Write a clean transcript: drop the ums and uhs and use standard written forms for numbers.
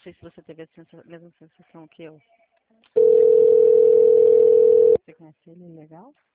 sei se você teve a mesma sensação que eu. Você conhece ele? Legal?